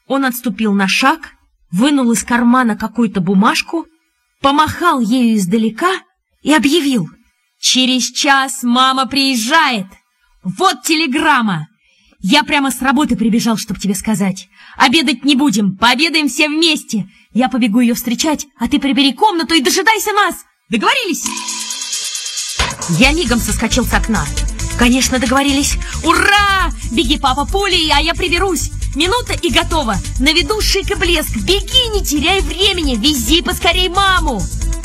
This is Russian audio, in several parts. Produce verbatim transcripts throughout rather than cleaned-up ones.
Он отступил на шаг, вынул из кармана какую-то бумажку, помахал ею издалека и объявил: «Через час мама приезжает! Вот телеграмма! Я прямо с работы прибежал, чтобы тебе сказать. Обедать не будем, пообедаем все вместе. Я побегу ее встречать, а ты прибери комнату и дожидайся нас. Договорились?» Я мигом соскочил с окна. Конечно, договорились. Ура! Беги, папа, пулей, а я приберусь. Минута и готово. На виду шик и блеск. Беги, не теряй времени. Вези поскорей маму.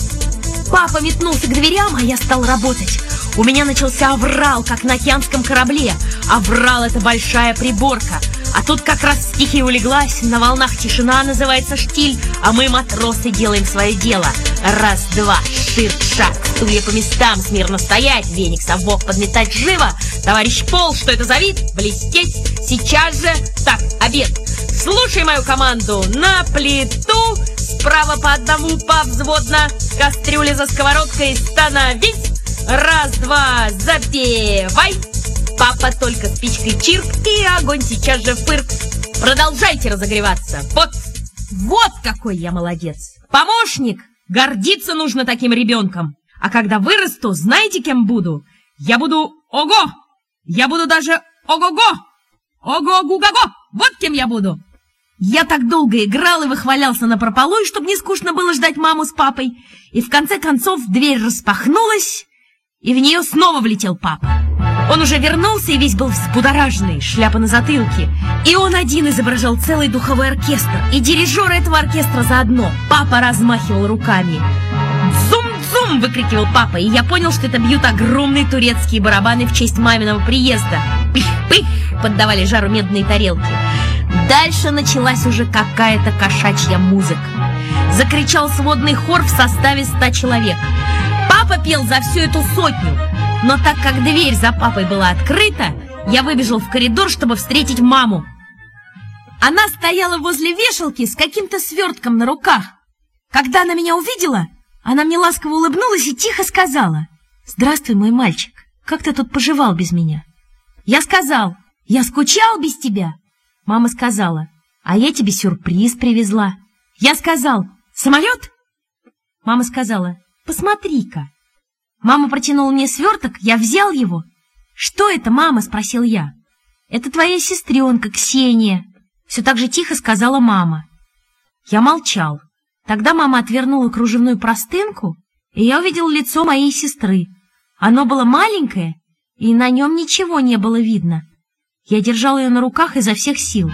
Папа метнулся к дверям, а я стал работать. У меня начался аврал, как на океанском корабле. Аврал — это большая приборка. А тут как раз стихия улеглась. На волнах тишина, называется штиль. А мы, матросы, делаем свое дело. Раз, два, ширк, шаг. Стулья по местам, смирно стоять. Веник, совок подметать живо. Товарищ Пол, что это за вид? Блестеть. Сейчас же. Так, обед. Слушай мою команду. На плиту. Справа по одному повзводно. Кастрюля за сковородкой. Становись. Раз, два, запевай. Папа только спичкой чирк, и огонь сейчас же фырк. Продолжайте разогреваться. Вот, вот какой я молодец. Помощник. Гордиться нужно таким ребенком. А когда вырасту, знаете, кем буду? Я буду ого. Я буду даже ого-го. Ого-гу-го-го. Вот кем я буду. Я так долго играл и выхвалялся напропалую, чтобы не скучно было ждать маму с папой. И в конце концов дверь распахнулась, и в нее снова влетел папа. Он уже вернулся и весь был взбудораженный, шляпа на затылке. И он один изображал целый духовой оркестр, и дирижер этого оркестра заодно. Папа размахивал руками. «Дзум-дзум!» — выкрикивал папа, и я понял, что это бьют огромные турецкие барабаны в честь маминого приезда. «Пых-пых!» — поддавали жару медные тарелки. Дальше началась уже какая-то кошачья музыка. Закричал сводный хор в составе ста человек. Папа пел за всю эту сотню. Но так как дверь за папой была открыта, я выбежал в коридор, чтобы встретить маму. Она стояла возле вешалки с каким-то свертком на руках. Когда она меня увидела, она мне ласково улыбнулась и тихо сказала: «Здравствуй, мой мальчик, как ты тут поживал без меня?» Я сказал: «Я скучал без тебя». Мама сказала: «А я тебе сюрприз привезла». Я сказал: «Самолет?» Мама сказала: «Посмотри-ка». Мама протянула мне сверток, я взял его. «Что это, мама?» — спросил я. «Это твоя сестренка Ксения», — все так же тихо сказала мама. Я молчал. Тогда мама отвернула кружевную простынку, и я увидел лицо моей сестры. Оно было маленькое, и на нем ничего не было видно. Я держал ее на руках изо всех сил.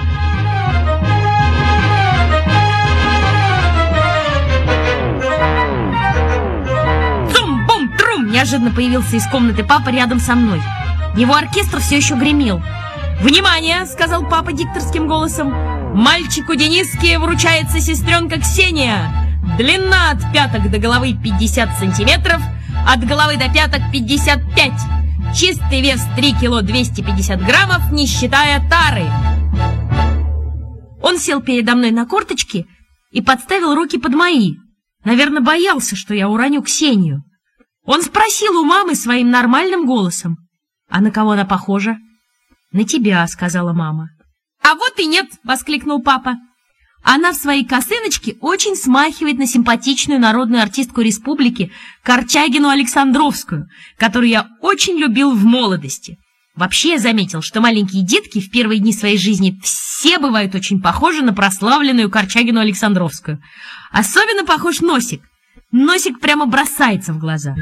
Неожиданно появился из комнаты папа рядом со мной. Его оркестр все еще гремел. «Внимание!» — сказал папа дикторским голосом. «Мальчику Дениске вручается сестренка Ксения. Длина от пяток до головы пятьдесят сантиметров, от головы до пяток пятьдесят пять. Чистый вес три кило двести пятьдесят граммов, не считая тары». Он сел передо мной на корточки и подставил руки под мои. Наверное, боялся, что я уроню Ксению. Он спросил у мамы своим нормальным голосом: «А на кого она похожа?» «На тебя», — сказала мама. «А вот и нет», — воскликнул папа. «Она в своей косыночке очень смахивает на симпатичную народную артистку республики Корчагину Александровскую, которую я очень любил в молодости. Вообще я заметил, что маленькие детки в первые дни своей жизни все бывают очень похожи на прославленную Корчагину Александровскую. Особенно похож носик. Носик прямо бросается в глаза».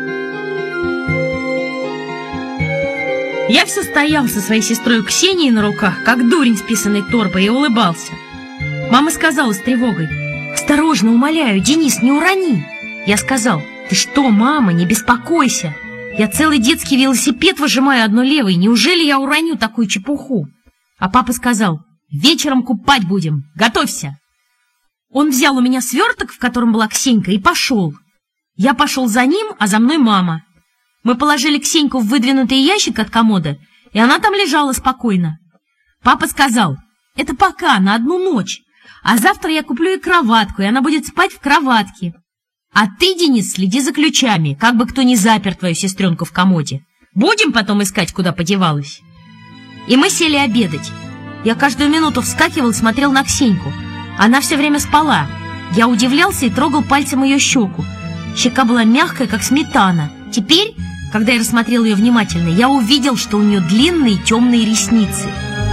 Я все стоял со своей сестрой Ксенией на руках, как дурень с писаной торбой, и улыбался. Мама сказала с тревогой: «Осторожно, умоляю, Денис, не урони». Я сказал: «Ты что, мама, не беспокойся. Я целый детский велосипед выжимаю одной левой. Неужели я уроню такую чепуху?» А папа сказал: «Вечером купать будем. Готовься». Он взял у меня сверток, в котором была Ксенька, и пошел. Я пошел за ним, а за мной мама. Мы положили Ксеньку в выдвинутый ящик от комода, и она там лежала спокойно. Папа сказал: «Это пока, на одну ночь, а завтра я куплю ей кроватку, и она будет спать в кроватке. А ты, Денис, следи за ключами, как бы кто ни запер твою сестренку в комоде. Будем потом искать, куда подевалась». И мы сели обедать. Я каждую минуту вскакивал и смотрел на Ксеньку. Она все время спала. Я удивлялся и трогал пальцем ее щеку. Щека была мягкая, как сметана. Теперь, когда я рассмотрел ее внимательно, я увидел, что у нее длинные темные ресницы.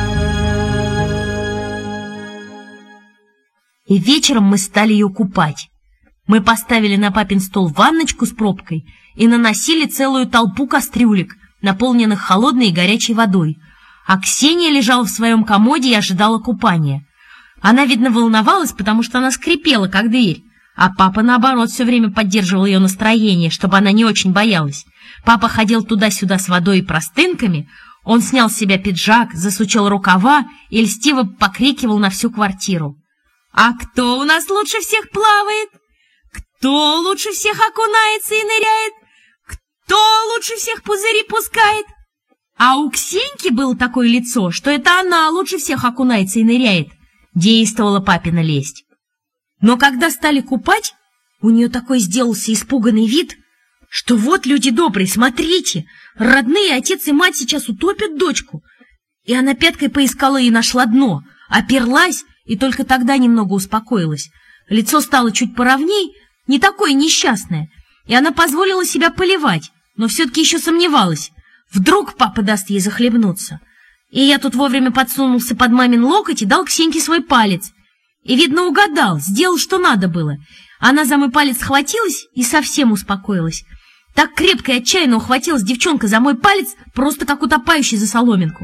И вечером мы стали ее купать. Мы поставили на папин стол ванночку с пробкой и наносили целую толпу кастрюлек, наполненных холодной и горячей водой. А Ксения лежала в своем комоде и ожидала купания. Она, видно, волновалась, потому что она скрипела, как дверь. А папа, наоборот, все время поддерживал ее настроение, чтобы она не очень боялась. Папа ходил туда-сюда с водой и простынками. Он снял с себя пиджак, засучил рукава и льстиво покрикивал на всю квартиру. «А кто у нас лучше всех плавает? Кто лучше всех окунается и ныряет? Кто лучше всех пузыри пускает?» А у Ксеньки было такое лицо, что это она лучше всех окунается и ныряет. Действовала папина лесть. Но когда стали купать, у нее такой сделался испуганный вид, что вот, люди добрые, смотрите, родные отец и мать сейчас утопят дочку. И она пяткой поискала и нашла дно, оперлась, и только тогда немного успокоилась. Лицо стало чуть поровней, не такое несчастное, и она позволила себя поливать, но все-таки еще сомневалась. Вдруг папа даст ей захлебнуться. И я тут вовремя подсунулся под мамин локоть и дал Ксеньке свой палец. И, видно, угадал, сделал, что надо было. Она за мой палец схватилась и совсем успокоилась. Так крепко и отчаянно ухватилась девчонка за мой палец, просто как утопающий за соломинку.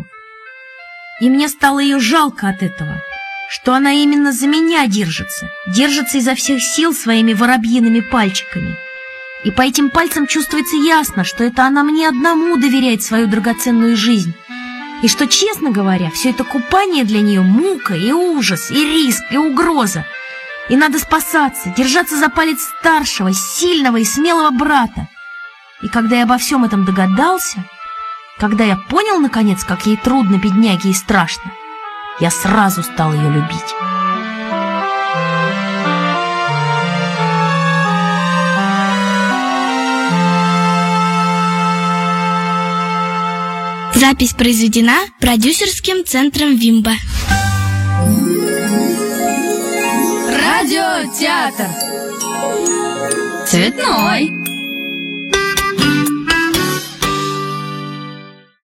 И мне стало ее жалко от этого, что она именно за меня держится, держится изо всех сил своими воробьиными пальчиками. И по этим пальцам чувствуется ясно, что это она мне одному доверяет свою драгоценную жизнь. И что, честно говоря, все это купание для нее мука и ужас, и риск, и угроза. И надо спасаться, держаться за палец старшего, сильного и смелого брата. И когда я обо всем этом догадался, когда я понял, наконец, как ей трудно, бедняге, и страшно, я сразу стал ее любить. Запись произведена продюсерским центром Вимба. Радиотеатр. Цветной.